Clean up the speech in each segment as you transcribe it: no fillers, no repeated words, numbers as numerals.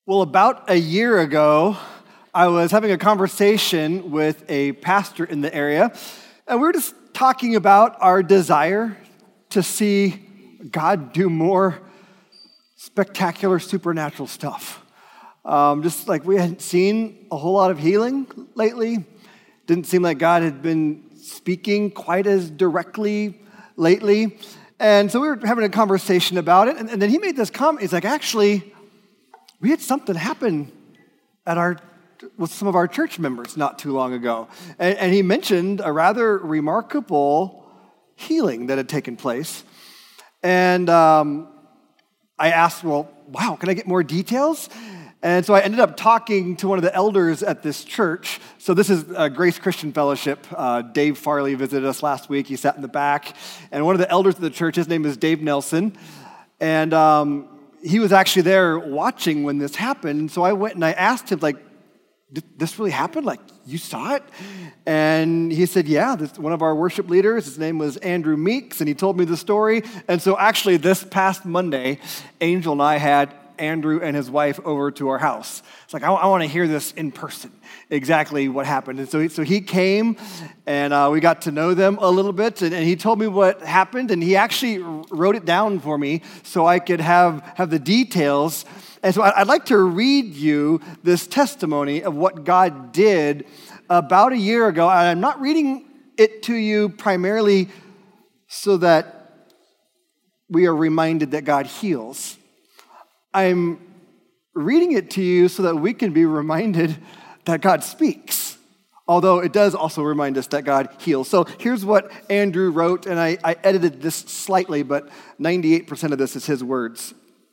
Well, about a year ago, I was having a conversation with a pastor in the area, and we were just talking about our desire to see God do more spectacular supernatural stuff. Just like we hadn't seen a whole lot of healing lately. Didn't seem like God had been speaking quite as directly lately. And so we were having a conversation about it, and then he made this comment. He's like, actually, we had something happen with some of our church members not too long ago. And he mentioned a rather remarkable healing that had taken place. And I asked, well, wow, can I get more details? And so I ended up talking to one of the elders at this church. So this is Grace Christian Fellowship. Dave Farley visited us last week. He sat in the back. And one of the elders of the church, his name is Dave Nelson. And he was actually there watching when this happened. And so I went and I asked him, like, did this really happen? Like, you saw it? And he said, yeah, this one of our worship leaders, his name was Andrew Meeks, and he told me the story. And so actually this past Monday, Angel and I had Andrew and his wife over to our house. It's like, I want to hear this in person, exactly what happened. And so he came, and we got to know them a little bit, and he told me what happened, and he actually wrote it down for me so I could have the details. And so I'd like to read you this testimony of what God did about a year ago. And I'm not reading it to you primarily so that we are reminded that God heals. I'm reading it to you so that we can be reminded that God speaks, although it does also remind us that God heals. So here's what Andrew wrote, and I edited this slightly, but 98% of this is his words.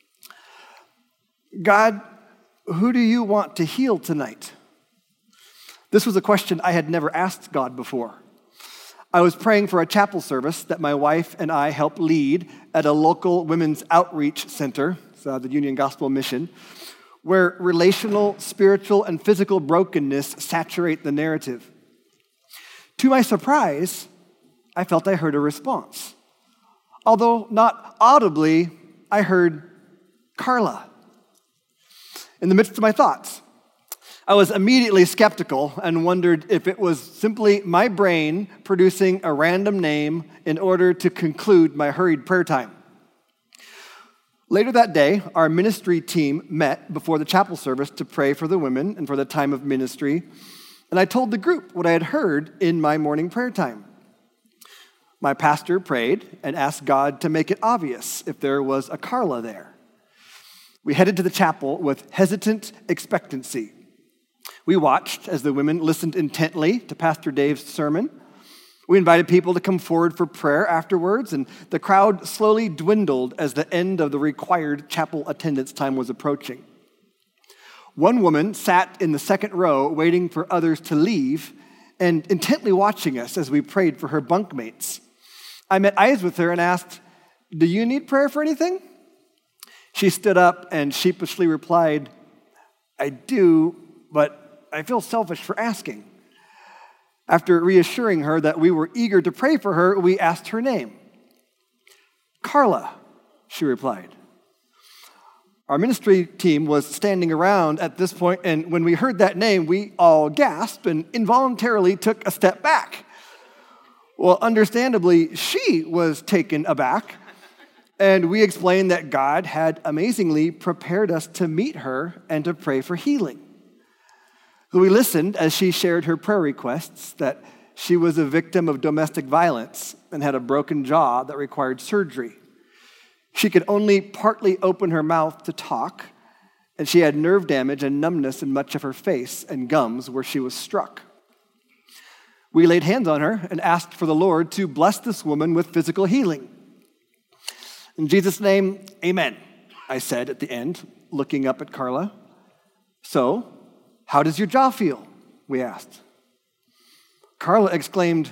God, who do you want to heal tonight? This was a question I had never asked God before. I was praying for a chapel service that my wife and I help lead at a local women's outreach center, the Union Gospel Mission, where relational, spiritual, and physical brokenness saturate the narrative. To my surprise, I felt I heard a response. Although not audibly, I heard Carla. In the midst of my thoughts, I was immediately skeptical and wondered if it was simply my brain producing a random name in order to conclude my hurried prayer time. Later that day, our ministry team met before the chapel service to pray for the women and for the time of ministry, and I told the group what I had heard in my morning prayer time. My pastor prayed and asked God to make it obvious if there was a Carla there. We headed to the chapel with hesitant expectancy. We watched as the women listened intently to Pastor Dave's sermon. We invited people to come forward for prayer afterwards, and the crowd slowly dwindled as the end of the required chapel attendance time was approaching. One woman sat in the second row waiting for others to leave and intently watching us as we prayed for her bunkmates. I met eyes with her and asked, "Do you need prayer for anything?" She stood up and sheepishly replied, "I do, but I feel selfish for asking." After reassuring her that we were eager to pray for her, we asked her name. "Carla," she replied. Our ministry team was standing around at this point, and when we heard that name, we all gasped and involuntarily took a step back. Well, understandably, she was taken aback. And we explained that God had amazingly prepared us to meet her and to pray for healing. We listened as she shared her prayer requests, that she was a victim of domestic violence and had a broken jaw that required surgery. She could only partly open her mouth to talk, and she had nerve damage and numbness in much of her face and gums where she was struck. We laid hands on her and asked for the Lord to bless this woman with physical healing. "In Jesus' name, amen," I said at the end, looking up at Carla. "So, how does your jaw feel?" we asked. Carla exclaimed,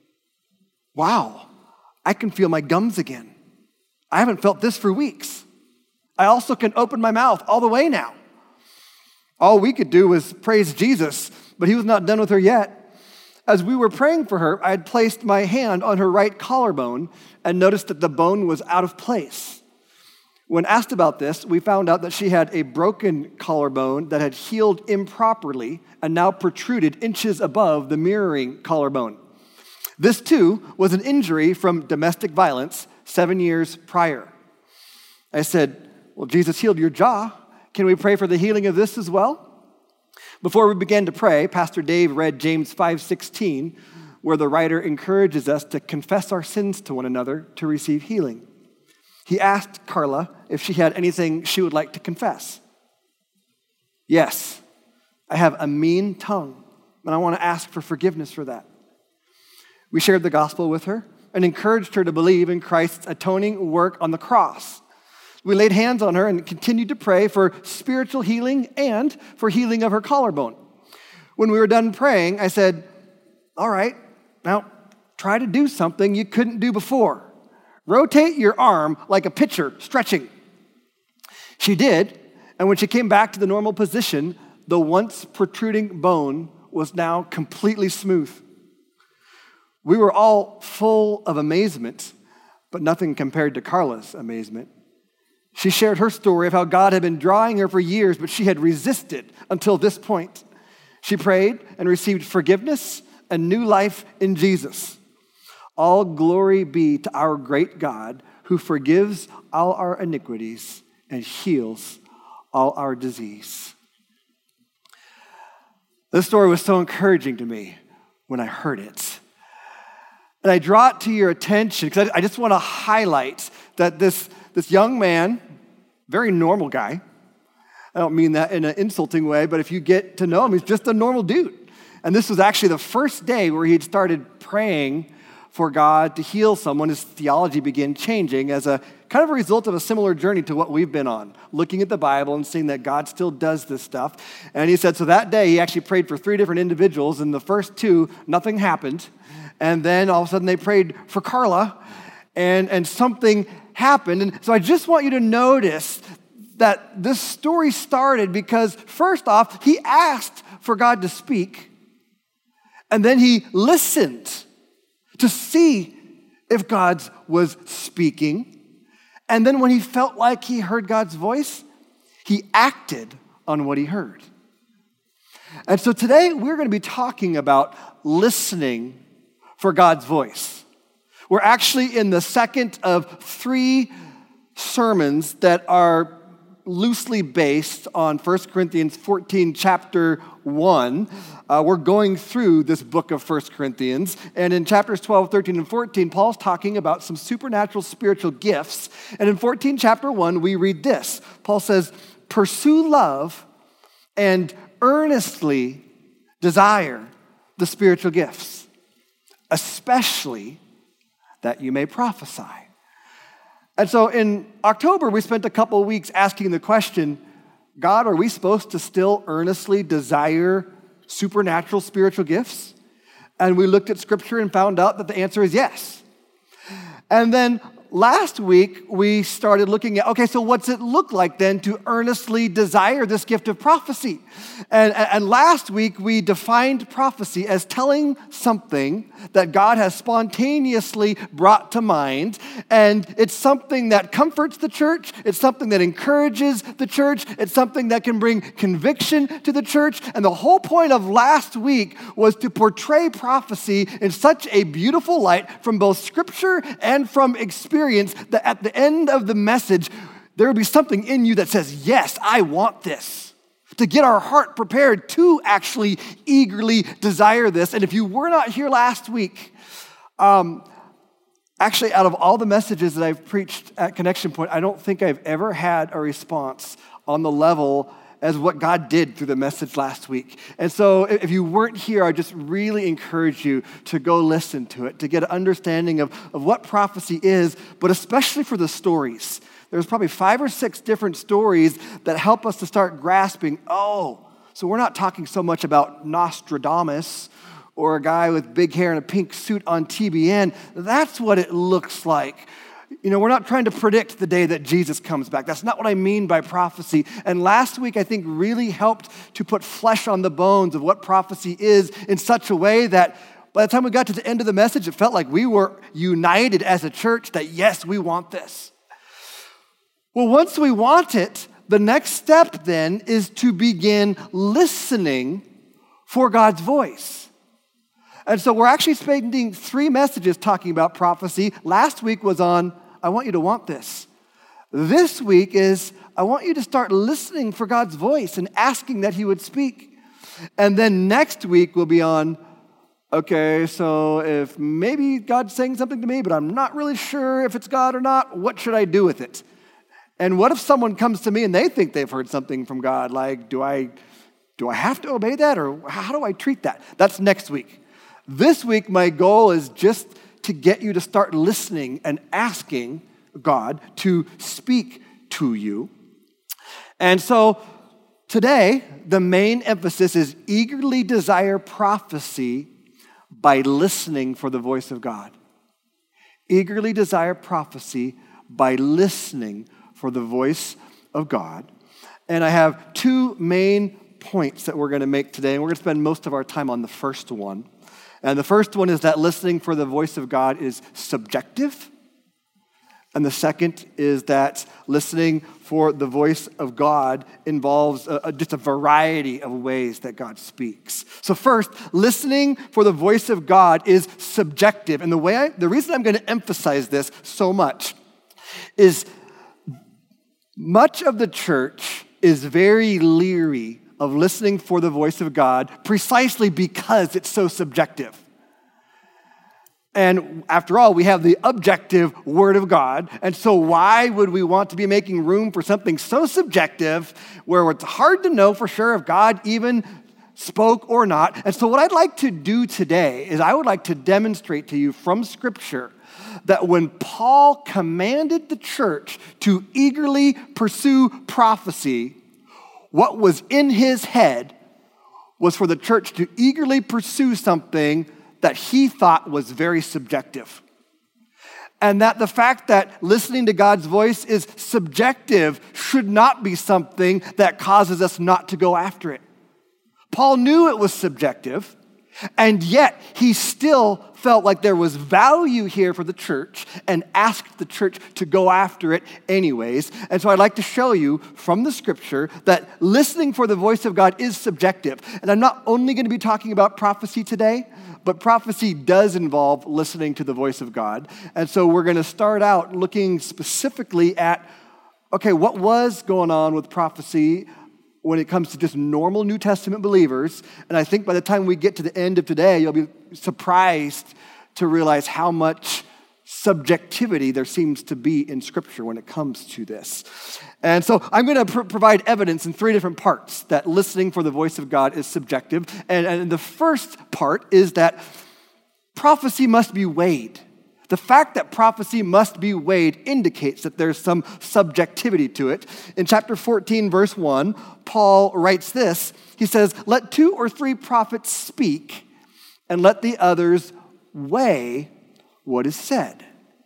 "Wow, I can feel my gums again. I haven't felt this for weeks. I also can open my mouth all the way now." All we could do was praise Jesus, but he was not done with her yet. As we were praying for her, I had placed my hand on her right collarbone and noticed that the bone was out of place. When asked about this, we found out that she had a broken collarbone that had healed improperly and now protruded inches above the mirroring collarbone. This, too, was an injury from domestic violence 7 years prior. I said, well, Jesus healed your jaw. Can we pray for the healing of this as well? Before we began to pray, Pastor Dave read James 5:16, where the writer encourages us to confess our sins to one another to receive healing. He asked Carla if she had anything she would like to confess. Yes, I have a mean tongue, and I want to ask for forgiveness for that. We shared the gospel with her and encouraged her to believe in Christ's atoning work on the cross. We laid hands on her and continued to pray for spiritual healing and for healing of her collarbone. When we were done praying, I said, all right, now try to do something you couldn't do before. Rotate your arm like a pitcher stretching. She did, and when she came back to the normal position, the once protruding bone was now completely smooth. We were all full of amazement, but nothing compared to Carla's amazement. She shared her story of how God had been drawing her for years, but she had resisted until this point. She prayed and received forgiveness and new life in Jesus. All glory be to our great God who forgives all our iniquities and heals all our disease. This story was so encouraging to me when I heard it. And I draw it to your attention because I just want to highlight that this young man, very normal guy, I don't mean that in an insulting way, but if you get to know him, he's just a normal dude. And this was actually the first day where he'd started praying for God to heal someone. His theology began changing as a kind of a result of a similar journey to what we've been on, looking at the Bible and seeing that God still does this stuff. And he said, so that day he actually prayed for 3 different individuals, and the first 2, nothing happened. And then all of a sudden they prayed for Carla, and something happened. And so I just want you to notice that this story started because, first off, he asked for God to speak, and then he listened to see if God was speaking. And then when he felt like he heard God's voice, he acted on what he heard. And so today we're going to be talking about listening for God's voice. We're actually in the second of 3 sermons that are loosely based on 1 Corinthians 14, chapter 1. We're going through this book of 1 Corinthians, and in chapters 12, 13, and 14, Paul's talking about some supernatural spiritual gifts. And in 14, chapter 1, we read this. Paul says, pursue love and earnestly desire the spiritual gifts, especially that you may prophesy. And so in October, we spent a couple of weeks asking the question, God, are we supposed to still earnestly desire supernatural spiritual gifts? And we looked at Scripture and found out that the answer is yes. And then last week, we started looking at, okay, so what's it look like then to earnestly desire this gift of prophecy? And last week, we defined prophecy as telling something that God has spontaneously brought to mind, and it's something that comforts the church, it's something that encourages the church, it's something that can bring conviction to the church, and the whole point of last week was to portray prophecy in such a beautiful light from both Scripture and from experience that at the end of the message, there will be something in you that says, yes, I want this. To get our heart prepared to actually eagerly desire this. And if you were not here last week, actually out of all the messages that I've preached at Connection Point, I don't think I've ever had a response on the level as what God did through the message last week. And so if you weren't here, I just really encourage you to go listen to it, to get an understanding of what prophecy is, but especially for the stories. There's probably 5 or 6 different stories that help us to start grasping, oh, so we're not talking so much about Nostradamus or a guy with big hair and a pink suit on TBN. That's what it looks like. You know, we're not trying to predict the day that Jesus comes back. That's not what I mean by prophecy. And last week, I think, really helped to put flesh on the bones of what prophecy is in such a way that by the time we got to the end of the message, it felt like we were united as a church that, yes, we want this. Well, once we want it, the next step then is to begin listening for God's voice. And so we're actually spending 3 messages talking about prophecy. Last week was on, I want you to want this. This week is, I want you to start listening for God's voice and asking that he would speak. And then next week will be on, okay, so if maybe God's saying something to me, but I'm not really sure if it's God or not, what should I do with it? And what if someone comes to me and they think they've heard something from God? Like, do I have to obey that, or how do I treat that? That's next week. This week, my goal is just to get you to start listening and asking God to speak to you. And so today, the main emphasis is eagerly desire prophecy by listening for the voice of God. Eagerly desire prophecy by listening for the voice of God. And I have 2 main points that we're going to make today, and we're going to spend most of our time on the first one. And the first one is that listening for the voice of God is subjective. And the second is that listening for the voice of God involves just a variety of ways that God speaks. So first, listening for the voice of God is subjective. And the reason I'm going to emphasize this so much is much of the church is very leery of listening for the voice of God precisely because it's so subjective. And after all, we have the objective Word of God. And so why would we want to be making room for something so subjective where it's hard to know for sure if God even spoke or not? And so what I'd like to do today is I would like to demonstrate to you from Scripture that when Paul commanded the church to eagerly pursue prophecy, what was in his head was for the church to eagerly pursue something that he thought was very subjective. And that the fact that listening to God's voice is subjective should not be something that causes us not to go after it. Paul knew it was subjective, and yet he still felt like there was value here for the church and asked the church to go after it anyways. And so I'd like to show you from the Scripture that listening for the voice of God is subjective. And I'm not only going to be talking about prophecy today, but prophecy does involve listening to the voice of God. And so we're going to start out looking specifically at, okay, what was going on with prophecy when it comes to just normal New Testament believers. And I think by the time we get to the end of today, you'll be surprised to realize how much subjectivity there seems to be in Scripture when it comes to this. And so I'm going to provide evidence in 3 different parts that listening for the voice of God is subjective. And the first part is that prophecy must be weighed. The fact that prophecy must be weighed indicates that there's some subjectivity to it. In chapter 14, verse 1, Paul writes this. He says, "Let 2 or 3 prophets speak, and let the others weigh what is said."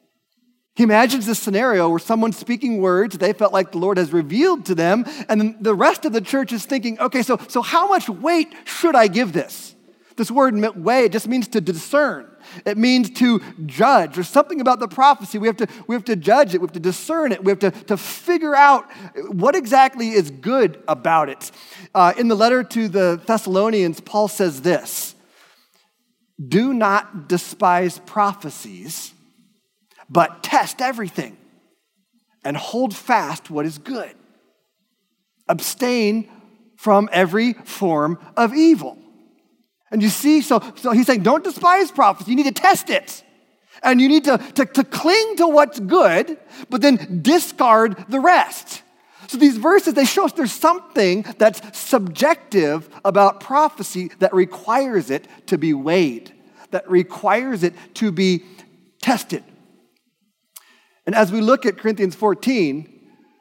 He imagines this scenario where someone's speaking words they felt like the Lord has revealed to them, and then the rest of the church is thinking, okay, so how much weight should I give this? This word weigh, it just means to discern. It means to judge. There's something about the prophecy. We have to judge it. We have to discern it. We have to figure out what exactly is good about it. In the letter to the Thessalonians, Paul says this: "Do not despise prophecies, but test everything and hold fast what is good. Abstain from every form of evil." And you see, so he's saying, don't despise prophecy. You need to test it. And you need to cling to what's good, but then discard the rest. So these verses, they show us there's something that's subjective about prophecy that requires it to be weighed, that requires it to be tested. And as we look at Corinthians 14,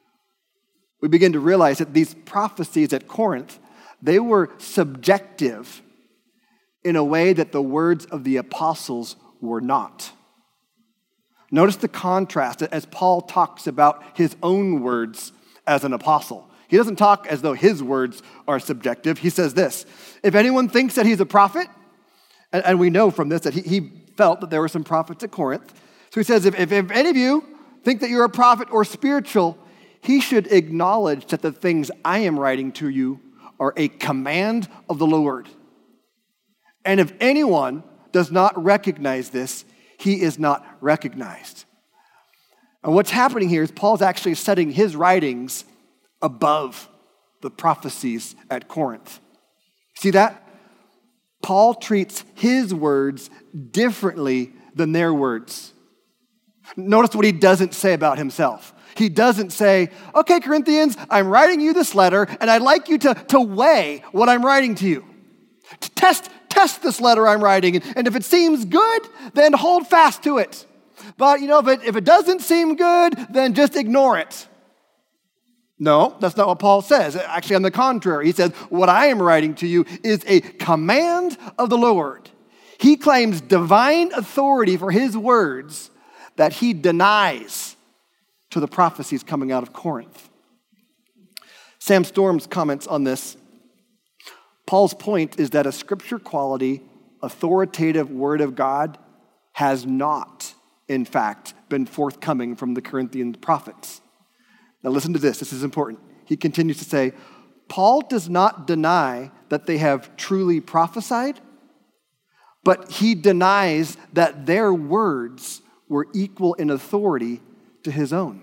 we begin to realize that these prophecies at Corinth, they were subjective in a way that the words of the apostles were not. Notice the contrast as Paul talks about his own words as an apostle. He doesn't talk as though his words are subjective. He says this: "If anyone thinks that he's a prophet," and we know from this that he felt that there were some prophets at Corinth. So he says, if any of you think that you're a prophet or spiritual, he should acknowledge that the things I am writing to you are a command of the Lord. And if anyone does not recognize this, he is not recognized. And what's happening here is Paul's actually setting his writings above the prophecies at Corinth. See that? Paul treats his words differently than their words. Notice what he doesn't say about himself. He doesn't say, okay, Corinthians, I'm writing you this letter, and I'd like you to weigh what I'm writing to you. To test this letter I'm writing, and if it seems good, then hold fast to it. But, if it doesn't seem good, then just ignore it. No, that's not what Paul says. Actually, on the contrary, he says, what I am writing to you is a command of the Lord. He claims divine authority for his words that he denies to the prophecies coming out of Corinth. Sam Storms comments on this. Paul's point is that a scripture quality, authoritative word of God has not, in fact, been forthcoming from the Corinthian prophets. Now listen to this. This is important. He continues to say, Paul does not deny that they have truly prophesied, but he denies that their words were equal in authority to his own.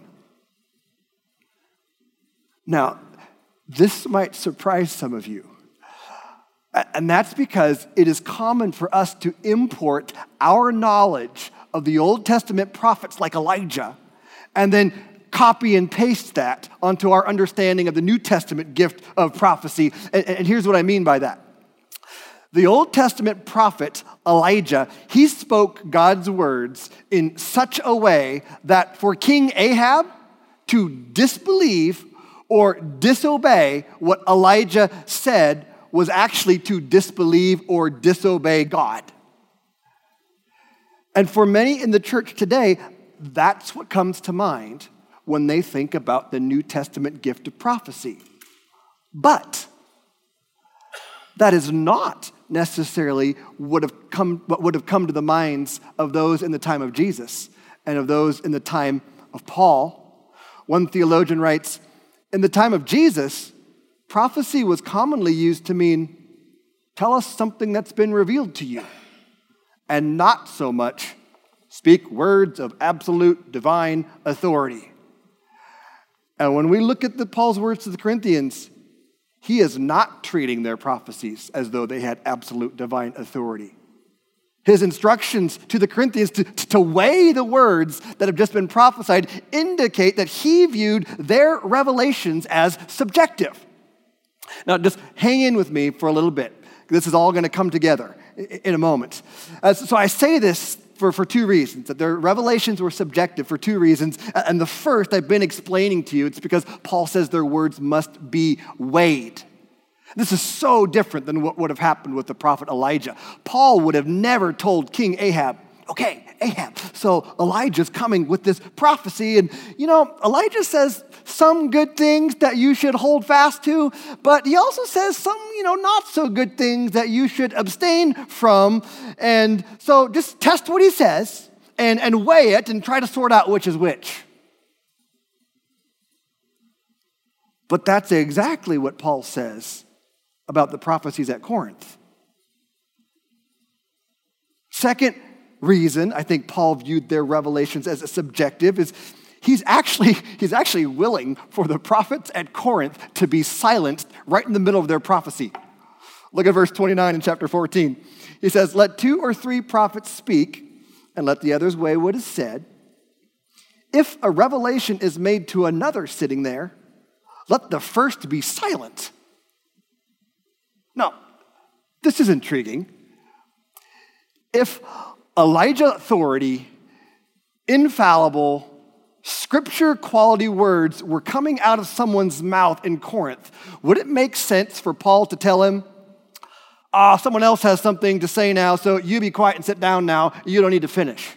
Now, this might surprise some of you. And that's because it is common for us to import our knowledge of the Old Testament prophets like Elijah and then copy and paste that onto our understanding of the New Testament gift of prophecy. And here's what I mean by that. The Old Testament prophet Elijah, he spoke God's words in such a way that for King Ahab to disbelieve or disobey what Elijah said was actually to disbelieve or disobey God. And for many in the church today, that's what comes to mind when they think about the New Testament gift of prophecy. But that is not necessarily what would have come to the minds of those in the time of Jesus and of those in the time of Paul. One theologian writes, in the time of Jesus, prophecy was commonly used to mean, tell us something that's been revealed to you, and not so much speak words of absolute divine authority. And when we look at Paul's words to the Corinthians, he is not treating their prophecies as though they had absolute divine authority. His instructions to the Corinthians to weigh the words that have just been prophesied indicate that he viewed their revelations as subjective. Now, just hang in with me for a little bit. This is all going to come together in a moment. So I say this for two reasons, that their revelations were subjective for two reasons. And the first I've been explaining to you, it's because Paul says their words must be weighed. This is so different than what would have happened with the prophet Elijah. Paul would have never told King Ahab, okay, Ahab, so Elijah's coming with this prophecy, and Elijah says some good things that you should hold fast to, but he also says some, not so good things that you should abstain from, and so just test what he says and weigh it and try to sort out which is which. But that's exactly what Paul says about the prophecies at Corinth. Second reason I think Paul viewed their revelations as a subjective is he's actually willing for the prophets at Corinth to be silenced right in the middle of their prophecy. Look at verse 29 in chapter 14. He says, let 2 or 3 prophets speak, and let the others weigh what is said. If a revelation is made to another sitting there, let the first be silent. Now, this is intriguing. If Elijah authority, infallible, scripture quality words were coming out of someone's mouth in Corinth, would it make sense for Paul to tell him, someone else has something to say now, so you be quiet and sit down now, you don't need to finish?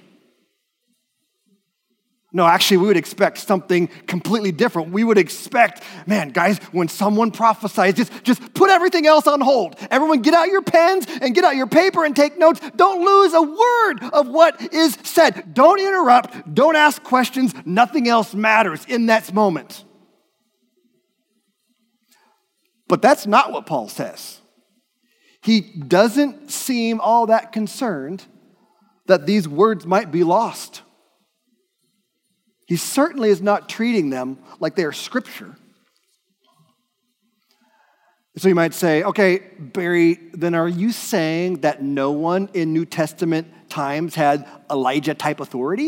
No, actually, we would expect something completely different. We would expect, man, guys, when someone prophesies, just put everything else on hold. Everyone get out your pens and get out your paper and take notes. Don't lose a word of what is said. Don't interrupt. Don't ask questions. Nothing else matters in that moment. But that's not what Paul says. He doesn't seem all that concerned that these words might be lost. He certainly is not treating them like they are scripture. So you might say, okay, Barry, then are you saying that no one in New Testament times had Elijah-type authority?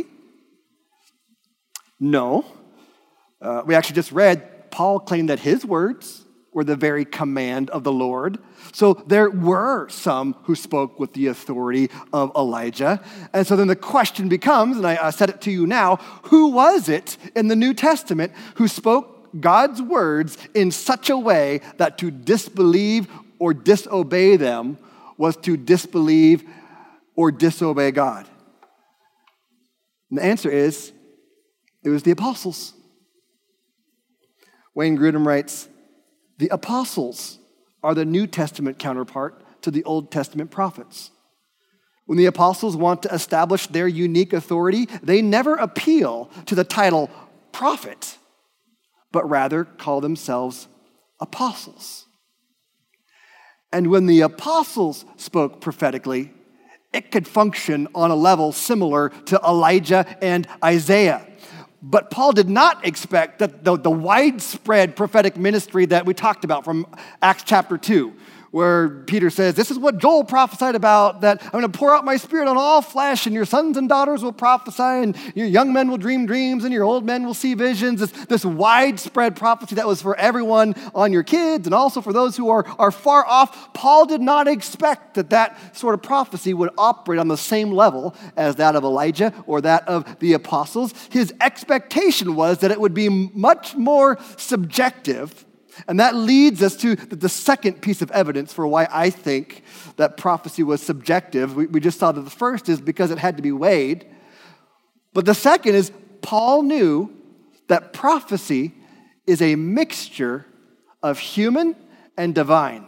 No. We actually just read Paul claimed that his words were the very command of the Lord. So there were some who spoke with the authority of Elijah. And so then the question becomes, and I said it to you now, who was it in the New Testament who spoke God's words in such a way that to disbelieve or disobey them was to disbelieve or disobey God? And the answer is, it was the apostles. Wayne Grudem writes, the apostles are the New Testament counterpart to the Old Testament prophets. When the apostles want to establish their unique authority, they never appeal to the title prophet, but rather call themselves apostles. And when the apostles spoke prophetically, it could function on a level similar to Elijah and Isaiah. But Paul did not expect that the widespread prophetic ministry that we talked about from Acts chapter 2, where Peter says, this is what Joel prophesied about, that I'm going to pour out my spirit on all flesh, and your sons and daughters will prophesy, and your young men will dream dreams, and your old men will see visions. This widespread prophecy that was for everyone, on your kids, and also for those who are far off. Paul did not expect that sort of prophecy would operate on the same level as that of Elijah or that of the apostles. His expectation was that it would be much more subjective. And that leads us to the second piece of evidence for why I think that prophecy was subjective. We just saw that the first is because it had to be weighed. But the second is Paul knew that prophecy is a mixture of human and divine.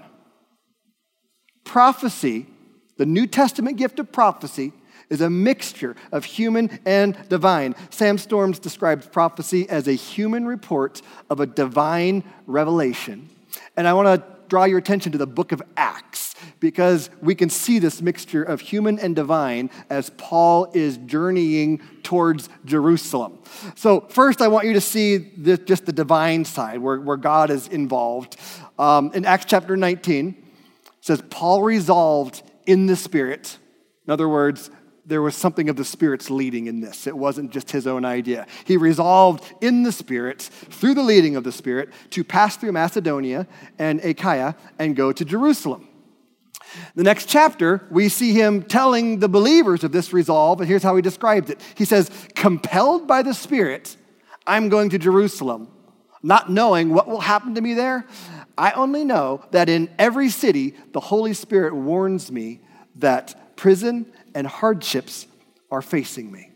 Prophecy, the New Testament gift of prophecy, is a mixture of human and divine. Sam Storms describes prophecy as a human report of a divine revelation. And I want to draw your attention to the book of Acts, because we can see this mixture of human and divine as Paul is journeying towards Jerusalem. So first, I want you to see just the divine side, where God is involved. In Acts chapter 19, it says, Paul resolved in the Spirit. In other words, there was something of the Spirit's leading in this. It wasn't just his own idea. He resolved in the Spirit, through the leading of the Spirit, to pass through Macedonia and Achaia and go to Jerusalem. The next chapter, we see him telling the believers of this resolve, and here's how he describes it. He says, compelled by the Spirit, I'm going to Jerusalem, not knowing what will happen to me there. I only know that in every city, the Holy Spirit warns me that prison and hardships are facing me.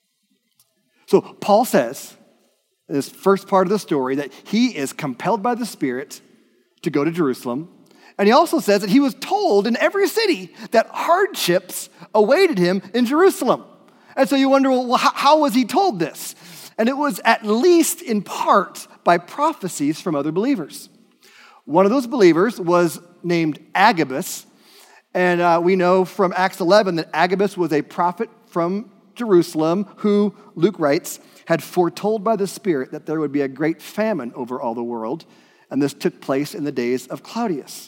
So Paul says, in this first part of the story, that he is compelled by the Spirit to go to Jerusalem. And he also says that he was told in every city that hardships awaited him in Jerusalem. And so you wonder, well, how was he told this? And it was at least in part by prophecies from other believers. One of those believers was named Agabus. And we know from Acts 11 that Agabus was a prophet from Jerusalem who, Luke writes, had foretold by the Spirit that there would be a great famine over all the world. And this took place in the days of Claudius.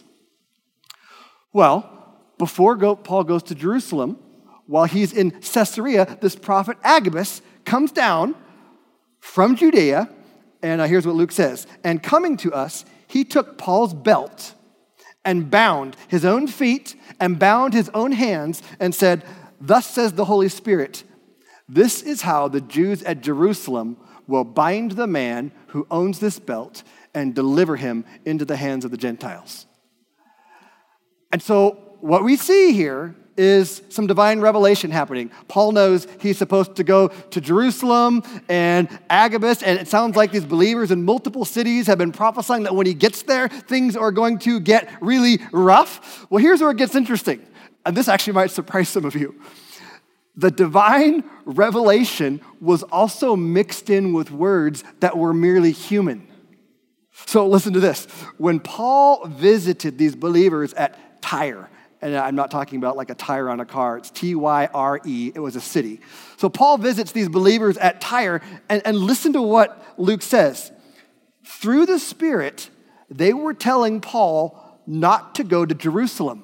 Well, before Paul goes to Jerusalem, while he's in Caesarea, this prophet Agabus comes down from Judea. And here's what Luke says. And coming to us, he took Paul's belt and bound his own feet and bound his own hands and said, thus says the Holy Spirit, this is how the Jews at Jerusalem will bind the man who owns this belt and deliver him into the hands of the Gentiles. And so what we see here is some divine revelation happening. Paul knows he's supposed to go to Jerusalem and Agabus, and it sounds like these believers in multiple cities have been prophesying that when he gets there, things are going to get really rough. Well, here's where it gets interesting, and this actually might surprise some of you. The divine revelation was also mixed in with words that were merely human. So listen to this. When Paul visited these believers at Tyre, and I'm not talking about like a tire on a car, it's Tyre, it was a city. So Paul visits these believers at Tyre, and listen to what Luke says. Through the Spirit, they were telling Paul not to go to Jerusalem.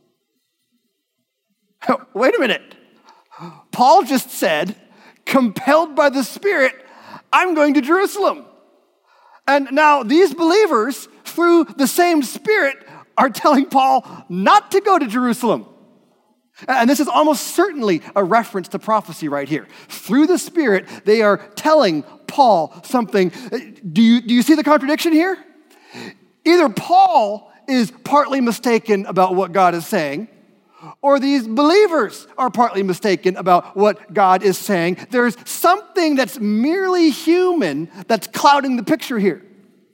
Wait a minute. Paul just said, compelled by the Spirit, I'm going to Jerusalem. And now these believers, through the same Spirit, are telling Paul not to go to Jerusalem. And this is almost certainly a reference to prophecy right here. Through the Spirit, they are telling Paul something. Do you see the contradiction here? Either Paul is partly mistaken about what God is saying, or these believers are partly mistaken about what God is saying. There's something that's merely human that's clouding the picture here.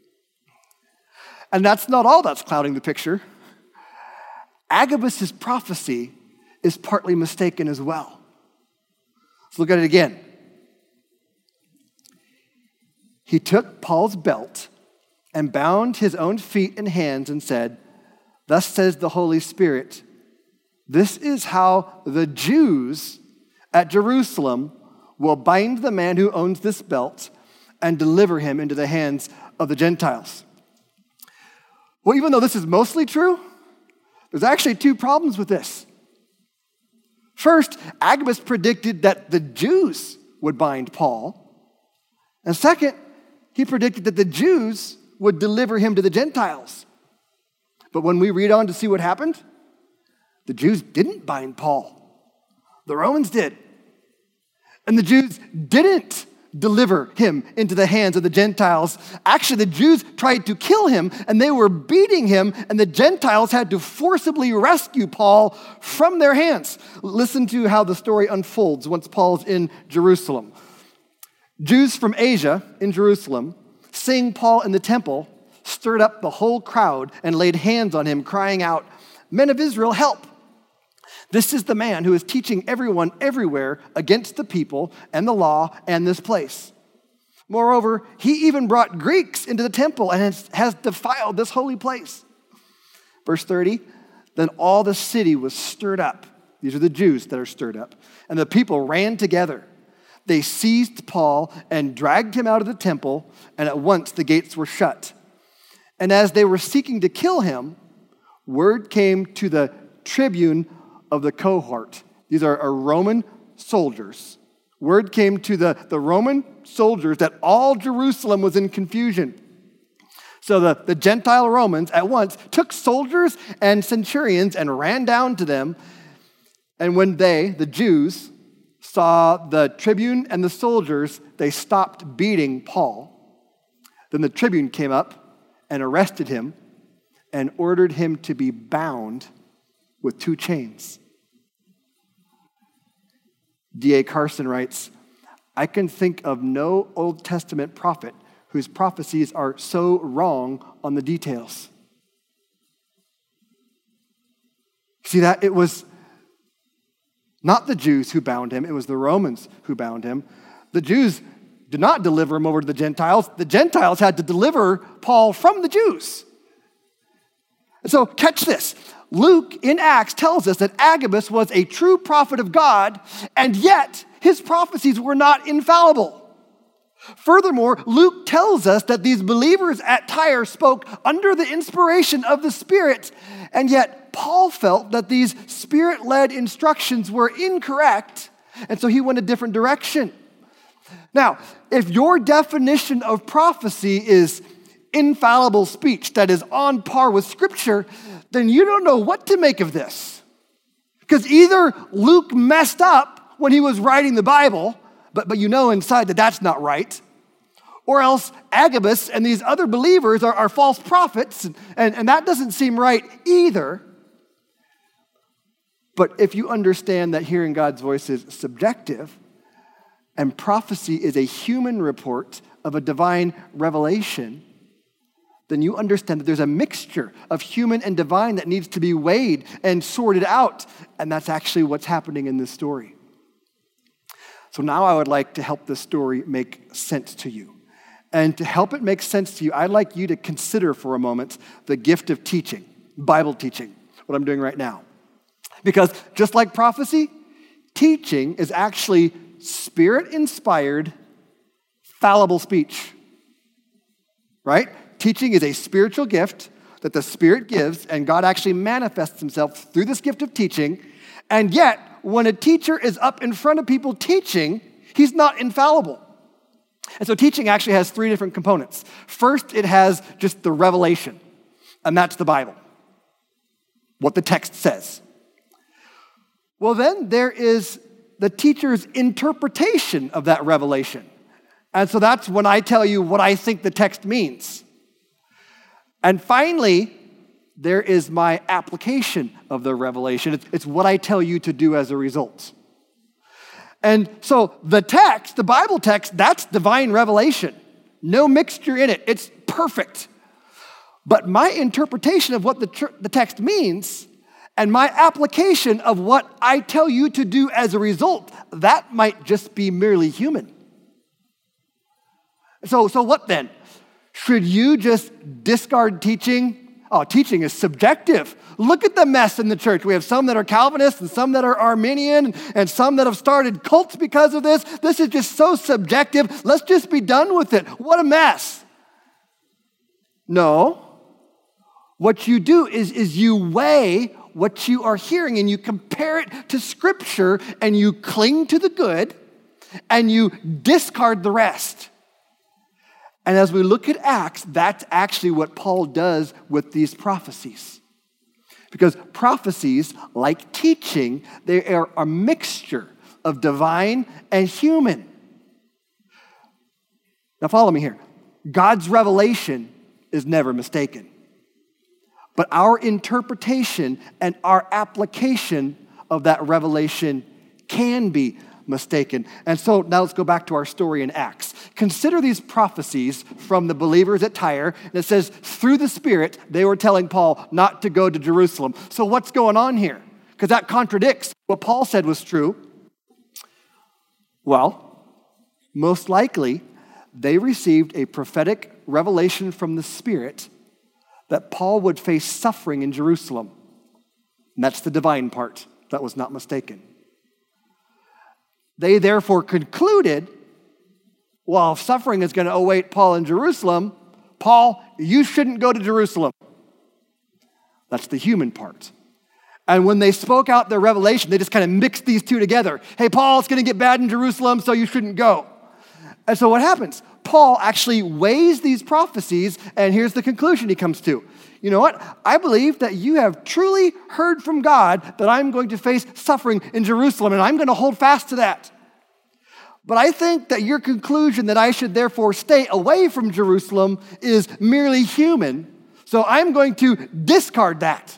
And that's not all that's clouding the picture. Agabus' prophecy is partly mistaken as well. Let's look at it again. He took Paul's belt and bound his own feet and hands and said, "Thus says the Holy Spirit, this is how the Jews at Jerusalem will bind the man who owns this belt and deliver him into the hands of the Gentiles." Well, even though this is mostly true, there's actually two problems with this. First, Agabus predicted that the Jews would bind Paul. And second, he predicted that the Jews would deliver him to the Gentiles. But when we read on to see what happened, the Jews didn't bind Paul. The Romans did. And the Jews didn't deliver him into the hands of the Gentiles. Actually, the Jews tried to kill him, and they were beating him, and the Gentiles had to forcibly rescue Paul from their hands. Listen to how the story unfolds once Paul's in Jerusalem. Jews from Asia in Jerusalem, seeing Paul in the temple, stirred up the whole crowd and laid hands on him, crying out, "Men of Israel, help! This is the man who is teaching everyone everywhere against the people and the law and this place. Moreover, he even brought Greeks into the temple and has defiled this holy place." Verse 30, then all the city was stirred up. These are the Jews that are stirred up. And the people ran together. They seized Paul and dragged him out of the temple, and at once the gates were shut. And as they were seeking to kill him, word came to the tribune of the cohort. These are Roman soldiers. Word came to the Roman soldiers that all Jerusalem was in confusion. So the Gentile Romans at once took soldiers and centurions and ran down to them. And when they, the Jews, saw the tribune and the soldiers, they stopped beating Paul. Then the tribune came up and arrested him and ordered him to be bound with 2 chains. D.A. Carson writes, "I can think of no Old Testament prophet whose prophecies are so wrong on the details." See that? It was not the Jews who bound him, it was the Romans who bound him. The Jews did not deliver him over to the Gentiles. The Gentiles had to deliver Paul from the Jews. And so catch this. Luke in Acts tells us that Agabus was a true prophet of God, and yet his prophecies were not infallible. Furthermore, Luke tells us that these believers at Tyre spoke under the inspiration of the Spirit, and yet Paul felt that these Spirit-led instructions were incorrect, and so he went a different direction. Now, if your definition of prophecy is infallible speech that is on par with Scripture, then you don't know what to make of this. Because either Luke messed up when he was writing the Bible, but you know inside that that's not right, or else Agabus and these other believers are false prophets, and that doesn't seem right either. But if you understand that hearing God's voice is subjective, and prophecy is a human report of a divine revelation, then you understand that there's a mixture of human and divine that needs to be weighed and sorted out. And that's actually what's happening in this story. So now I would like to help this story make sense to you. And to help it make sense to you, I'd like you to consider for a moment the gift of teaching, Bible teaching, what I'm doing right now. Because just like prophecy, teaching is actually Spirit-inspired, fallible speech, right? Teaching is a spiritual gift that the Spirit gives, and God actually manifests himself through this gift of teaching. And yet, when a teacher is up in front of people teaching, he's not infallible. And so teaching actually has three different components. First, it has just the revelation, and that's the Bible, what the text says. Well, then there is the teacher's interpretation of that revelation. And so that's when I tell you what I think the text means. And finally, there is my application of the revelation. It's what I tell you to do as a result. And so the text, the Bible text, that's divine revelation. No mixture in it. It's perfect. But my interpretation of what the text means and my application of what I tell you to do as a result, that might just be merely human. So what then? Should you just discard teaching? Oh, teaching is subjective. Look at the mess in the church. We have some that are Calvinists and some that are Arminian and some that have started cults because of this. This is just so subjective. Let's just be done with it. What a mess. No. What you do is you weigh what you are hearing and you compare it to Scripture and you cling to the good and you discard the rest. And as we look at Acts, that's actually what Paul does with these prophecies. Because prophecies, like teaching, they are a mixture of divine and human. Now follow me here. God's revelation is never mistaken. But our interpretation and our application of that revelation can be mistaken. And so now let's go back to our story in Acts. Consider these prophecies from the believers at Tyre. And it says, through the Spirit, they were telling Paul not to go to Jerusalem. So what's going on here? Because that contradicts what Paul said was true. Well, most likely, they received a prophetic revelation from the Spirit that Paul would face suffering in Jerusalem. And that's the divine part that was not mistaken. They therefore concluded, well, if suffering is going to await Paul in Jerusalem, Paul, you shouldn't go to Jerusalem. That's the human part. And when they spoke out their revelation, they just kind of mixed these two together. Hey, Paul, it's going to get bad in Jerusalem, so you shouldn't go. And so what happens? Paul actually weighs these prophecies, and here's the conclusion he comes to. You know what? I believe that you have truly heard from God that I'm going to face suffering in Jerusalem, and I'm going to hold fast to that. But I think that your conclusion that I should therefore stay away from Jerusalem is merely human, so I'm going to discard that.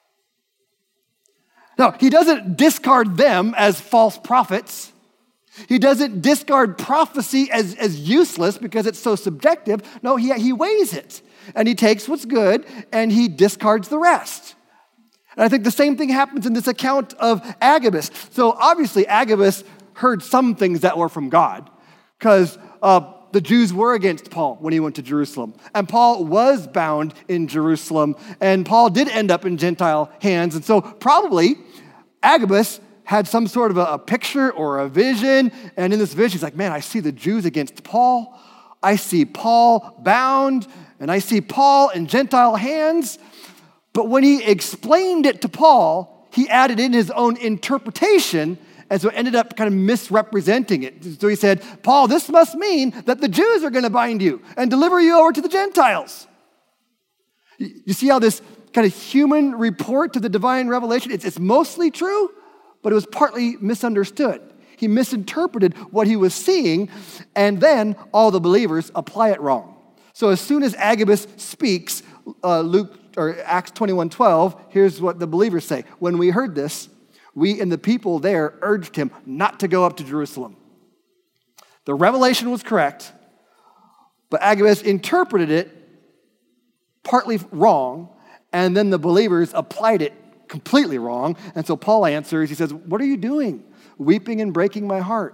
Now, he doesn't discard them as false prophets. He doesn't discard prophecy as useless because it's so subjective. No, he weighs it. And he takes what's good and he discards the rest. And I think the same thing happens in this account of Agabus. So obviously Agabus heard some things that were from God because the Jews were against Paul when he went to Jerusalem. And Paul was bound in Jerusalem. And Paul did end up in Gentile hands. And so probably Agabus had some sort of a picture or a vision. And in this vision, he's like, man, I see the Jews against Paul. I see Paul bound. And I see Paul in Gentile hands. But when he explained it to Paul, he added in his own interpretation, and so it ended up kind of misrepresenting it. So he said, Paul, this must mean that the Jews are going to bind you and deliver you over to the Gentiles. You see how this kind of human report to the divine revelation, it's mostly true, but it was partly misunderstood. He misinterpreted what he was seeing, and then all the believers apply it wrong. So as soon as Agabus speaks, Acts 21:12, here's what the believers say. When we heard this, we and the people there urged him not to go up to Jerusalem. The revelation was correct, but Agabus interpreted it partly wrong, and then the believers applied it completely wrong. And so Paul answers, he says, what are you doing? Weeping and breaking my heart.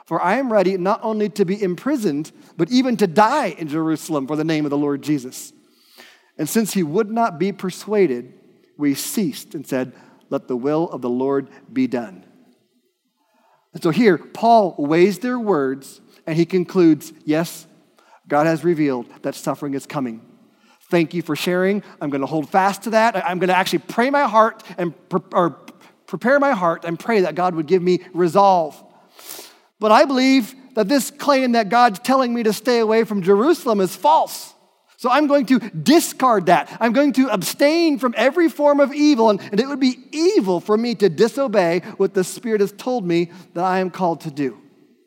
For I am ready not only to be imprisoned, but even to die in Jerusalem for the name of the Lord Jesus." And since he would not be persuaded, we ceased and said, "Let the will of the Lord be done." And so here, Paul weighs their words, and he concludes, yes, God has revealed that suffering is coming. Thank you for sharing. I'm going to hold fast to that. I'm going to actually pray my heart and prepare my heart and pray that God would give me resolve. But I believe that this claim that God's telling me to stay away from Jerusalem is false. So I'm going to discard that. I'm going to abstain from every form of evil, and it would be evil for me to disobey what the Spirit has told me that I am called to do.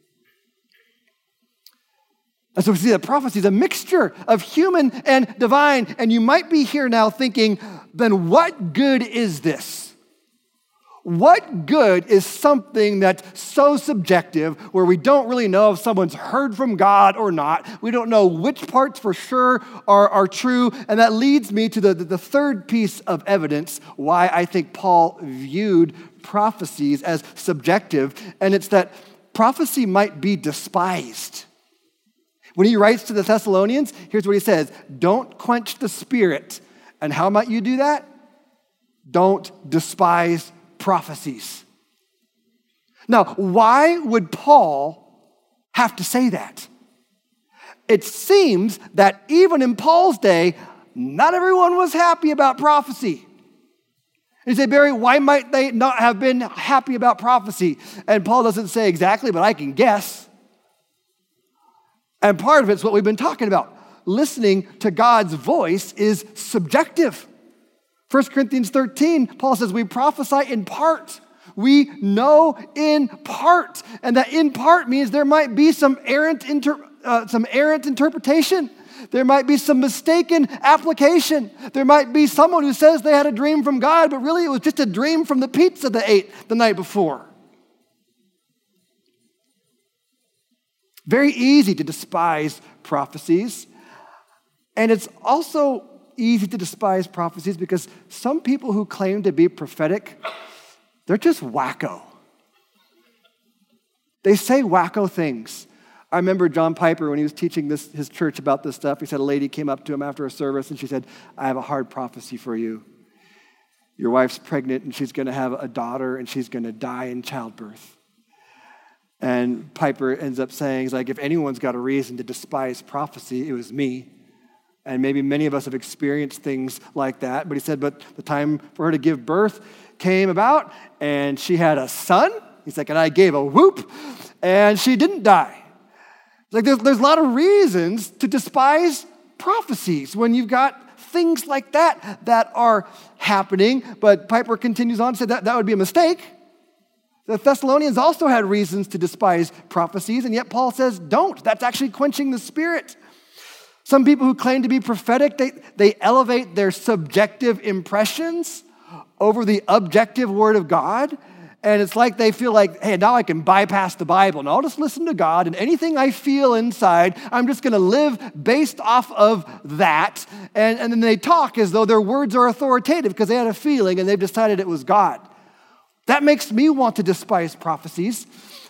And so we see that prophecy is a mixture of human and divine, and you might be here now thinking, then what good is this? What good is something that's so subjective where we don't really know if someone's heard from God or not? We don't know which parts for sure are true. And that leads me to the third piece of evidence why I think Paul viewed prophecies as subjective. And it's that prophecy might be despised. When he writes to the Thessalonians, here's what he says: "Don't quench the spirit." And how might you do that? Don't despise prophecies. Now, why would Paul have to say that? It seems that even in Paul's day, not everyone was happy about prophecy. And you say, "Barry, why might they not have been happy about prophecy?" And Paul doesn't say exactly, but I can guess. And part of it's what we've been talking about. Listening to God's voice is subjective. 1 Corinthians 13, Paul says, we prophesy in part. We know in part. And that in part means there might be some errant interpretation. There might be some mistaken application. There might be someone who says they had a dream from God, but really it was just a dream from the pizza they ate the night before. Very easy to despise prophecies. And it's also easy to despise prophecies because some people who claim to be prophetic, they're just wacko. They say wacko things. I remember John Piper, when he was teaching his church about this stuff, he said a lady came up to him after a service and she said, "I have a hard prophecy for you. Your wife's pregnant and she's going to have a daughter and she's going to die in childbirth." And Piper ends up saying, he's like, if anyone's got a reason to despise prophecy, it was me. And maybe many of us have experienced things like that. But he said, but the time for her to give birth came about, and she had a son. He's like, and I gave a whoop, and she didn't die. Like there's a lot of reasons to despise prophecies when you've got things like that are happening. But Piper continues on and said that would be a mistake. The Thessalonians also had reasons to despise prophecies, and yet Paul says, don't. That's actually quenching the spirit. Some people who claim to be prophetic, they elevate their subjective impressions over the objective word of God. And it's like they feel like, hey, now I can bypass the Bible. And I'll just listen to God. And anything I feel inside, I'm just going to live based off of that. And then they talk as though their words are authoritative because they had a feeling and they've decided it was God. That makes me want to despise prophecies.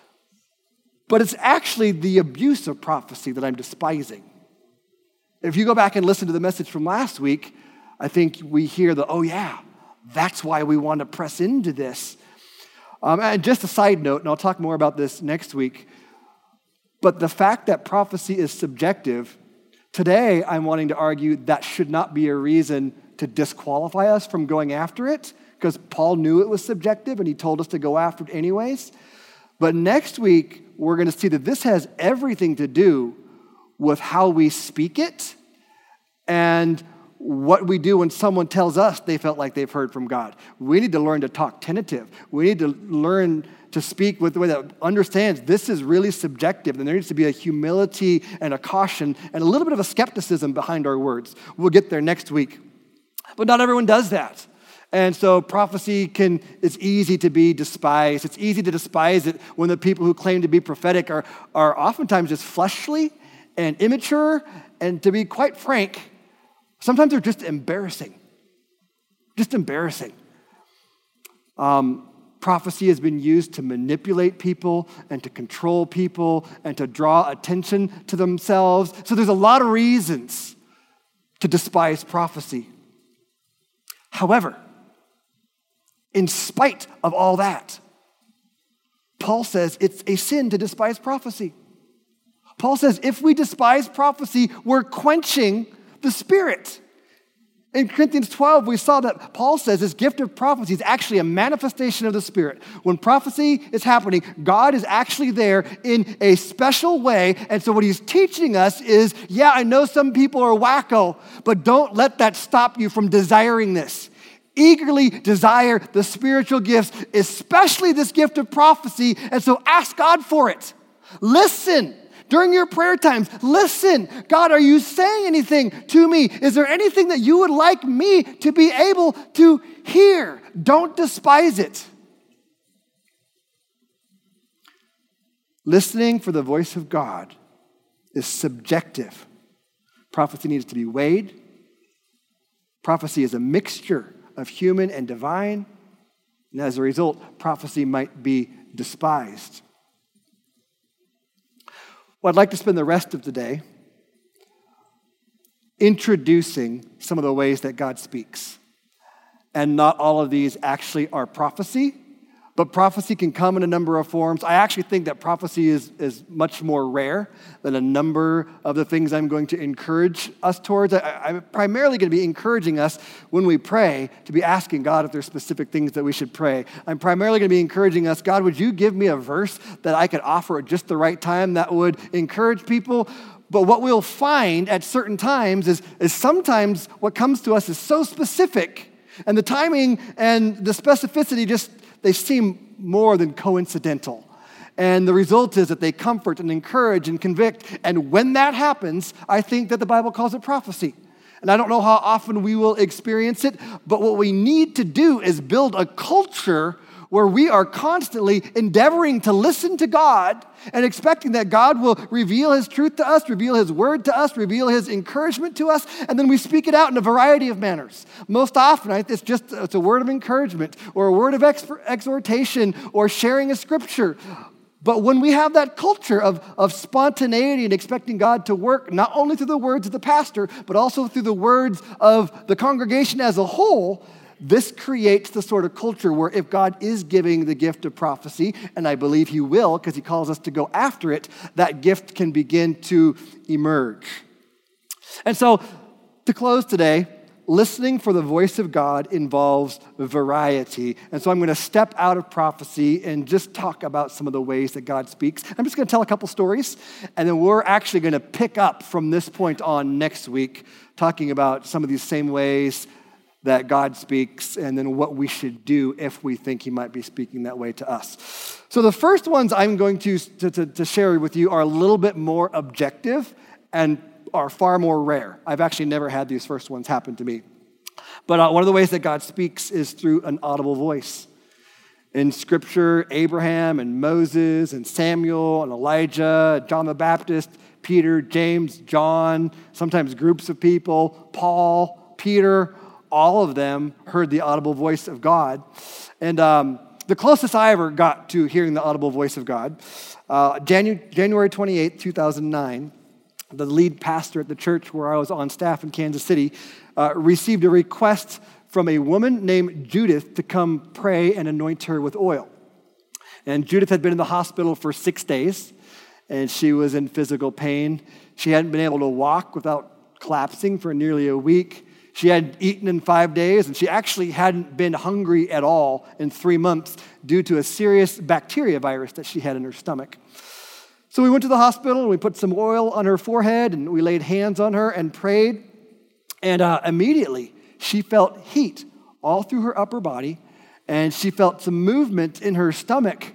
But it's actually the abuse of prophecy that I'm despising. If you go back and listen to the message from last week, I think we hear oh yeah, that's why we want to press into this. And just a side note, and I'll talk more about this next week, but the fact that prophecy is subjective, today I'm wanting to argue that should not be a reason to disqualify us from going after it, because Paul knew it was subjective and he told us to go after it anyways. But next week, we're going to see that this has everything to do with how we speak it and what we do when someone tells us they felt like they've heard from God. We need to learn to talk tentative. We need to learn to speak with the way that understands this is really subjective, and there needs to be a humility and a caution and a little bit of a skepticism behind our words. We'll get there next week. But not everyone does that. And so prophecy is easy to be despised. It's easy to despise it when the people who claim to be prophetic are oftentimes just fleshly and immature, and to be quite frank, sometimes they're just embarrassing. Just embarrassing. Prophecy has been used to manipulate people and to control people and to draw attention to themselves. So there's a lot of reasons to despise prophecy. However, in spite of all that, Paul says it's a sin to despise prophecy. Paul says if we despise prophecy, we're quenching the Spirit. In Corinthians 12, we saw that Paul says this gift of prophecy is actually a manifestation of the Spirit. When prophecy is happening, God is actually there in a special way. And so what he's teaching us is, yeah, I know some people are wacko, but don't let that stop you from desiring this. Eagerly desire the spiritual gifts, especially this gift of prophecy, and so ask God for it. Listen. During your prayer times, listen. God, are you saying anything to me? Is there anything that you would like me to be able to hear? Don't despise it. Listening for the voice of God is subjective. Prophecy needs to be weighed. Prophecy is a mixture of human and divine, and as a result, prophecy might be despised. Well, I'd like to spend the rest of the day introducing some of the ways that God speaks. And not all of these actually are prophecy, but prophecy can come in a number of forms. I actually think that prophecy is much more rare than a number of the things I'm going to encourage us towards. I'm primarily going to be encouraging us when we pray to be asking God if there's specific things that we should pray. I'm primarily going to be encouraging us, God, would you give me a verse that I could offer at just the right time that would encourage people? But what we'll find at certain times is sometimes what comes to us is so specific, and the timing and the specificity they seem more than coincidental. And the result is that they comfort and encourage and convict. And when that happens, I think that the Bible calls it prophecy. And I don't know how often we will experience it, but what we need to do is build a culture where we are constantly endeavoring to listen to God and expecting that God will reveal his truth to us, reveal his word to us, reveal his encouragement to us, and then we speak it out in a variety of manners. Most often, it's a word of encouragement or a word of exhortation or sharing a scripture. But when we have that culture of spontaneity and expecting God to work, not only through the words of the pastor, but also through the words of the congregation as a whole, this creates the sort of culture where if God is giving the gift of prophecy, and I believe he will because he calls us to go after it, that gift can begin to emerge. And so, to close today, listening for the voice of God involves variety. And so I'm going to step out of prophecy and just talk about some of the ways that God speaks. I'm just going to tell a couple stories, and then we're actually going to pick up from this point on next week, talking about some of these same ways that God speaks, and then what we should do if we think he might be speaking that way to us. So the first ones I'm going to share with you are a little bit more objective and are far more rare. I've actually never had these first ones happen to me. But one of the ways that God speaks is through an audible voice. In Scripture, Abraham and Moses and Samuel and Elijah, John the Baptist, Peter, James, John, sometimes groups of people, Paul, Peter, all of them heard the audible voice of God. And the closest I ever got to hearing the audible voice of God, January 28, 2009, the lead pastor at the church where I was on staff in Kansas City, received a request from a woman named Judith to come pray and anoint her with oil. And Judith had been in the hospital for 6 days, and she was in physical pain. She hadn't been able to walk without collapsing for nearly a week. She hadn't eaten in 5 days, and she actually hadn't been hungry at all in 3 months due to a serious bacteria virus that she had in her stomach. So we went to the hospital, and we put some oil on her forehead, and we laid hands on her and prayed. And immediately, she felt heat all through her upper body, and she felt some movement in her stomach.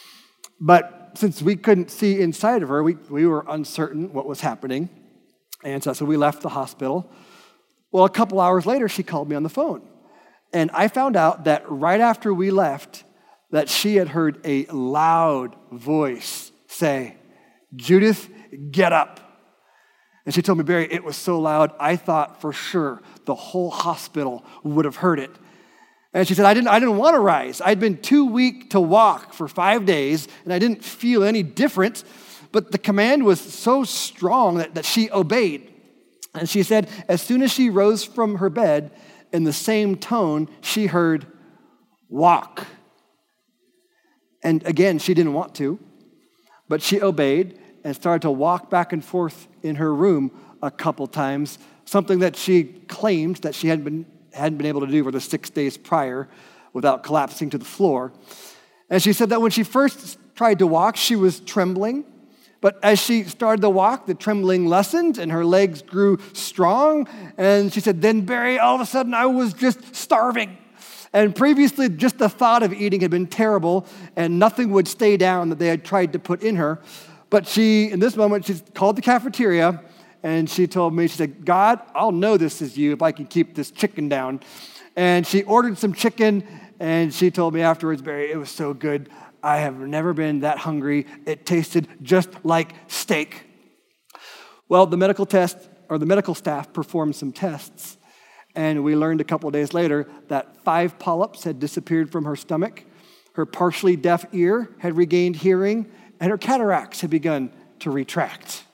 But since we couldn't see inside of her, we were uncertain what was happening. And so we left the hospital. Well, a couple hours later, she called me on the phone. And I found out that right after we left, that she had heard a loud voice say, "Judith, get up." And she told me, "Barry, it was so loud, I thought for sure the whole hospital would have heard it." And she said, I didn't want to rise. I'd been too weak to walk for 5 days, and I didn't feel any different. But the command was so strong that she obeyed. And she said, as soon as she rose from her bed, in the same tone, she heard, walk. And again, she didn't want to, but she obeyed and started to walk back and forth in her room a couple times, something that she claimed that she hadn't been able to do for the 6 days prior without collapsing to the floor. And she said that when she first tried to walk, she was trembling. But as she started to walk, the trembling lessened and her legs grew strong. And she said, then Barry, all of a sudden I was just starving. And previously, just the thought of eating had been terrible and nothing would stay down that they had tried to put in her. But in this moment, she called the cafeteria and she told me, she said, God, I'll know this is you if I can keep this chicken down. And she ordered some chicken and she told me afterwards, Barry, it was so good. I have never been that hungry. It tasted just like steak. Well, the medical staff performed some tests, and we learned a couple of days later that 5 polyps had disappeared from her stomach, her partially deaf ear had regained hearing, and her cataracts had begun to retract.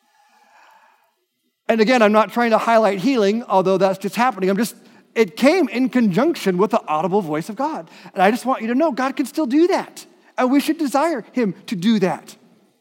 And again, I'm not trying to highlight healing, although that's just happening. It came in conjunction with the audible voice of God. And I just want you to know God can still do that. And we should desire him to do that.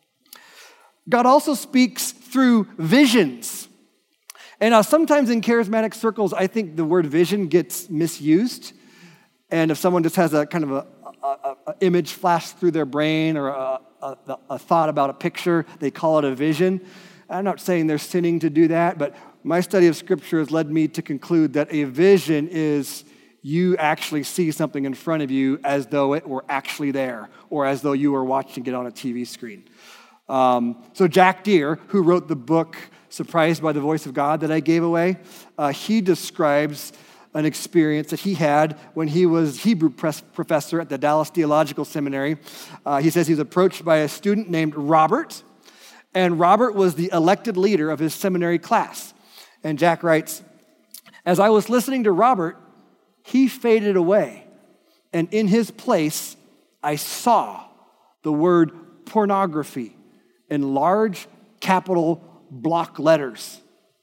God also speaks through visions. And sometimes in charismatic circles, I think the word vision gets misused. And if someone just has a kind of a image flash through their brain or a thought about a picture, they call it a vision. I'm not saying they're sinning to do that, but my study of Scripture has led me to conclude that a vision is you actually see something in front of you as though it were actually there, or as though you were watching it on a TV screen. So Jack Deere, who wrote the book Surprised by the Voice of God that I gave away, he describes an experience that he had when he was Hebrew professor at the Dallas Theological Seminary. He says he was approached by a student named Robert, and Robert was the elected leader of his seminary class. And Jack writes, as I was listening to Robert, he faded away, and in his place, I saw the word pornography in large capital block letters.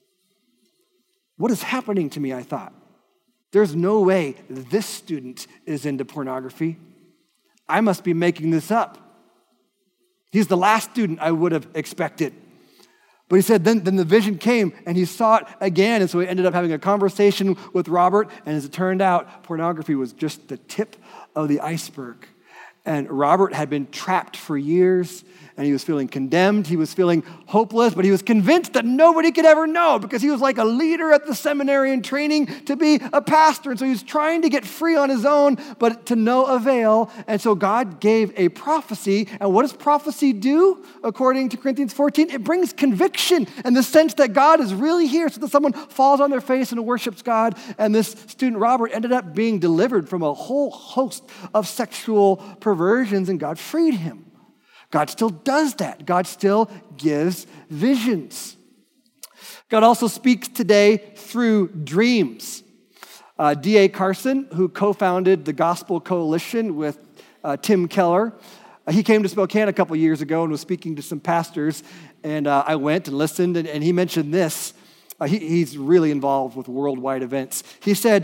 What is happening to me, I thought. There's no way this student is into pornography. I must be making this up. He's the last student I would have expected. But he said then the vision came and he saw it again. And so he ended up having a conversation with Robert. And as it turned out, pornography was just the tip of the iceberg. And Robert had been trapped for years and he was feeling condemned. He was feeling hopeless, but he was convinced that nobody could ever know because he was like a leader at the seminary in training to be a pastor. And so he was trying to get free on his own, but to no avail. And so God gave a prophecy. And what does prophecy do? According to Corinthians 14, it brings conviction and the sense that God is really here so that someone falls on their face and worships God. And this student, Robert, ended up being delivered from a whole host of sexual perversions, and God freed him. God still does that. God still gives visions. God also speaks today through dreams. D.A. Carson, who co-founded the Gospel Coalition with Tim Keller, he came to Spokane a couple years ago and was speaking to some pastors, and I went and listened, and he mentioned this. He's really involved with worldwide events. He said,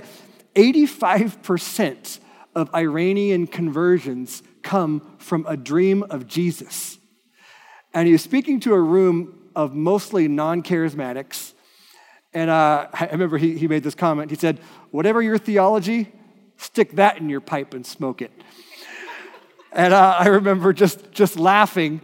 85% of Iranian conversions come from a dream of Jesus. And he was speaking to a room of mostly non-charismatics. And I remember he made this comment. He said, whatever your theology, stick that in your pipe and smoke it. And I remember just laughing.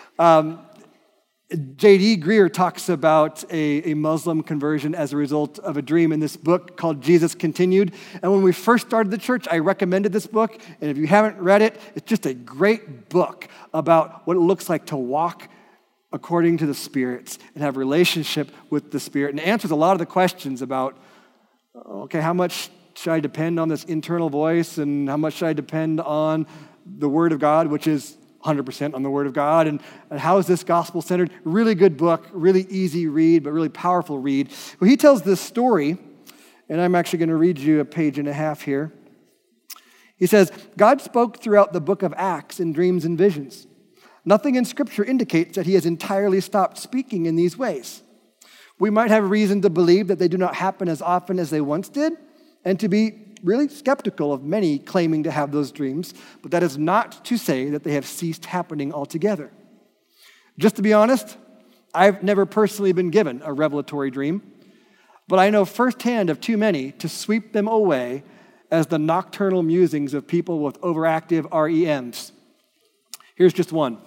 J.D. Greear talks about a Muslim conversion as a result of a dream in this book called Jesus Continued. And when we first started the church, I recommended this book. And if you haven't read it, it's just a great book about what it looks like to walk according to the Spirit and have a relationship with the Spirit. And it answers a lot of the questions about, okay, how much should I depend on this internal voice? And how much should I depend on the Word of God, which is 100% on the Word of God, and how is this gospel-centered? Really good book, really easy read, but really powerful read. Well, he tells this story, and I'm actually going to read you a page and a half here. He says, God spoke throughout the book of Acts in dreams and visions. Nothing in Scripture indicates that he has entirely stopped speaking in these ways. We might have reason to believe that they do not happen as often as they once did, and to be really skeptical of many claiming to have those dreams, but that is not to say that they have ceased happening altogether. Just to be honest, I've never personally been given a revelatory dream, but I know firsthand of too many to sweep them away as the nocturnal musings of people with overactive REMs. Here's just one.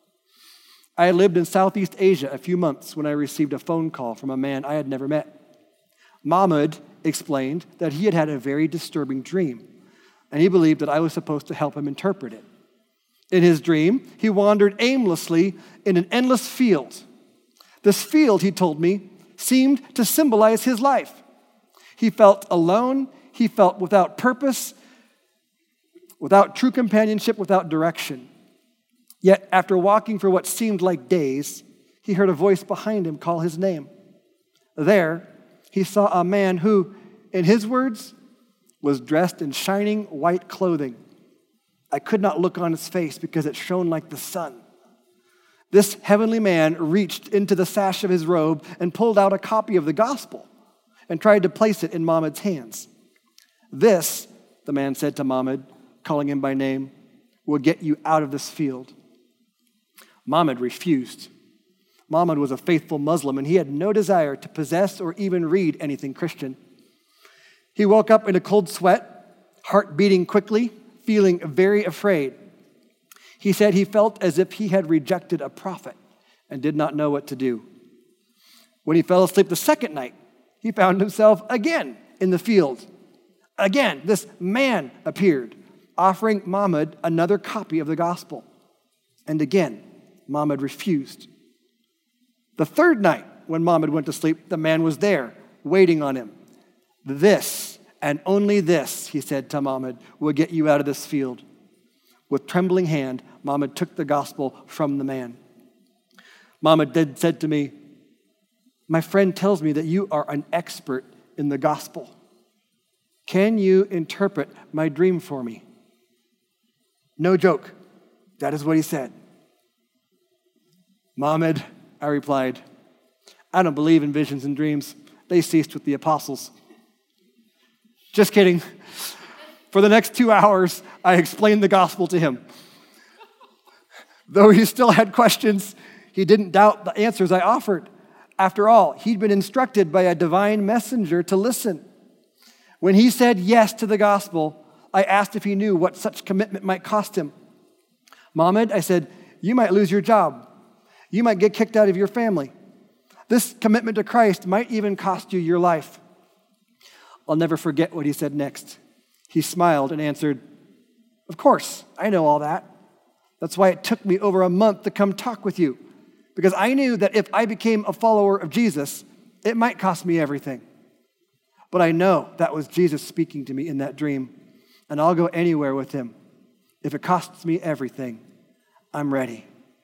I lived in Southeast Asia a few months when I received a phone call from a man I had never met. Mahmoud explained that he had had a very disturbing dream, and he believed that I was supposed to help him interpret it. In his dream, he wandered aimlessly in an endless field. This field, he told me, seemed to symbolize his life. He felt alone, he felt without purpose, without true companionship, without direction. Yet, after walking for what seemed like days, he heard a voice behind him call his name. There, he saw a man who, in his words, was dressed in shining white clothing. I could not look on his face because it shone like the sun. This heavenly man reached into the sash of his robe and pulled out a copy of the gospel and tried to place it in Mahmoud's hands. This, the man said to Mahmoud, calling him by name, will get you out of this field. Mahmoud refused. Mahmoud was a faithful Muslim, and he had no desire to possess or even read anything Christian. He woke up in a cold sweat, heart beating quickly, feeling very afraid. He said he felt as if he had rejected a prophet and did not know what to do. When he fell asleep the second night, he found himself again in the field. Again, this man appeared, offering Mahmoud another copy of the gospel. And again, Mahmoud refused. The third night, when Mahmoud went to sleep, the man was there, waiting on him. This, and only this, he said to Mahmoud, will get you out of this field. With trembling hand, Mahmoud took the gospel from the man. Mahmoud then said to me, my friend tells me that you are an expert in the gospel. Can you interpret my dream for me? No joke. That is what he said. Mahmoud, I replied, I don't believe in visions and dreams. They ceased with the apostles. Just kidding. For the next 2 hours, I explained the gospel to him. Though he still had questions, he didn't doubt the answers I offered. After all, he'd been instructed by a divine messenger to listen. When he said yes to the gospel, I asked if he knew what such commitment might cost him. Mahmoud, I said, you might lose your job. You might get kicked out of your family. This commitment to Christ might even cost you your life. I'll never forget what he said next. He smiled and answered, of course, I know all that. That's why it took me over a month to come talk with you, because I knew that if I became a follower of Jesus, it might cost me everything. But I know that was Jesus speaking to me in that dream, and I'll go anywhere with him. If it costs me everything, I'm ready.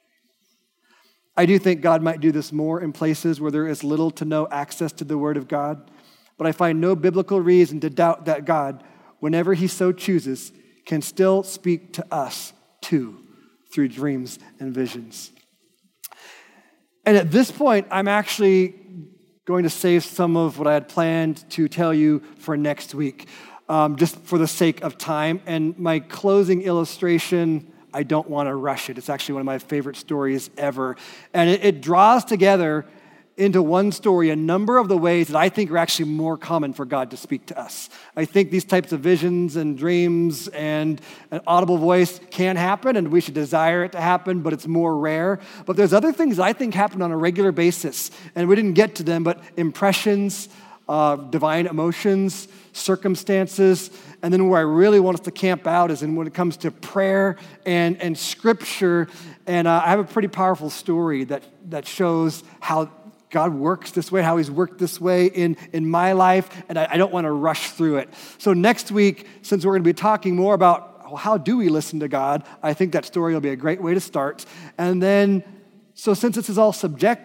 I do think God might do this more in places where there is little to no access to the Word of God, but I find no biblical reason to doubt that God, whenever he so chooses, can still speak to us too through dreams and visions. And at this point, I'm actually going to save some of what I had planned to tell you for next week, just for the sake of time. And my closing illustration, I don't want to rush it. It's actually one of my favorite stories ever. And it draws together into one story a number of the ways that I think are actually more common for God to speak to us. I think these types of visions and dreams and an audible voice can happen, and we should desire it to happen, but it's more rare. But there's other things that I think happen on a regular basis, and we didn't get to them, but impressions, divine emotions, circumstances, and then where I really want us to camp out is when it comes to prayer and scripture. And I have a pretty powerful story that shows how God works this way, how he's worked this way in my life, and I don't want to rush through it. So next week, since we're going to be talking more about how do we listen to God, I think that story will be a great way to start. And then, so since this is all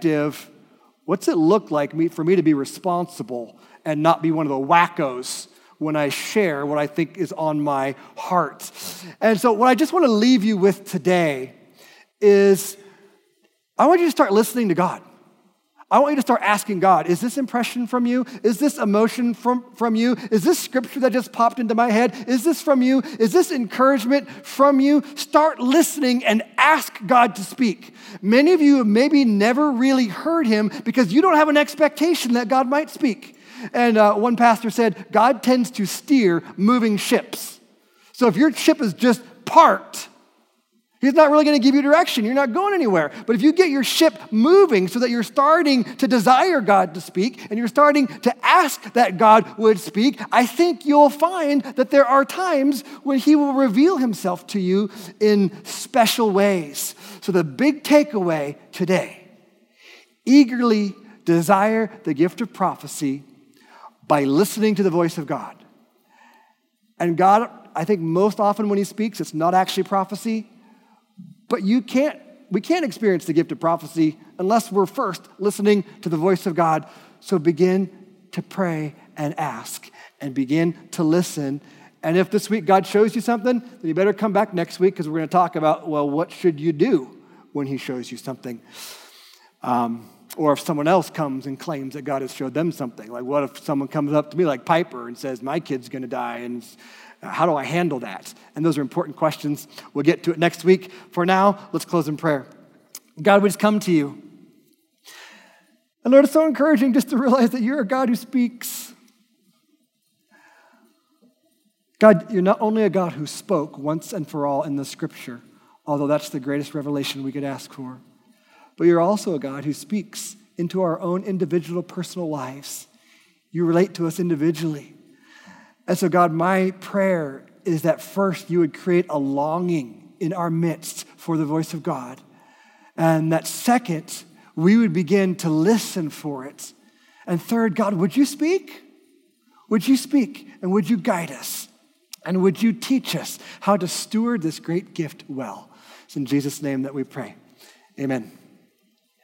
subjective, what's it look like for me to be responsible and not be one of the wackos when I share what I think is on my heart. And so what I just want to leave you with today is I want you to start listening to God. I want you to start asking God, is this impression from you? Is this emotion from you? Is this scripture that just popped into my head? Is this from you? Is this encouragement from you? Start listening and ask God to speak. Many of you have maybe never really heard him because you don't have an expectation that God might speak. And one pastor said, God tends to steer moving ships. So if your ship is just parked, he's not really going to give you direction. You're not going anywhere. But if you get your ship moving so that you're starting to desire God to speak and you're starting to ask that God would speak, I think you'll find that there are times when he will reveal himself to you in special ways. So the big takeaway today, eagerly desire the gift of prophecy by listening to the voice of God. And God, I think most often when he speaks, it's not actually prophecy. But we can't experience the gift of prophecy unless we're first listening to the voice of God. So begin to pray and ask and begin to listen. And if this week God shows you something, then you better come back next week because we're going to talk about, well, what should you do when he shows you something? Or if someone else comes and claims that God has showed them something. Like what if someone comes up to me like Piper and says, my kid's going to die, and how do I handle that? And those are important questions. We'll get to it next week. For now, let's close in prayer. God, we just come to you. And Lord, it's so encouraging just to realize that you're a God who speaks. God, you're not only a God who spoke once and for all in the scripture, although that's the greatest revelation we could ask for, but you're also a God who speaks into our own individual personal lives. You relate to us individually. And so, God, my prayer is that first you would create a longing in our midst for the voice of God. And that second, we would begin to listen for it. And third, God, would you speak? Would you speak and would you guide us? And would you teach us how to steward this great gift well? It's in Jesus' name that we pray. Amen.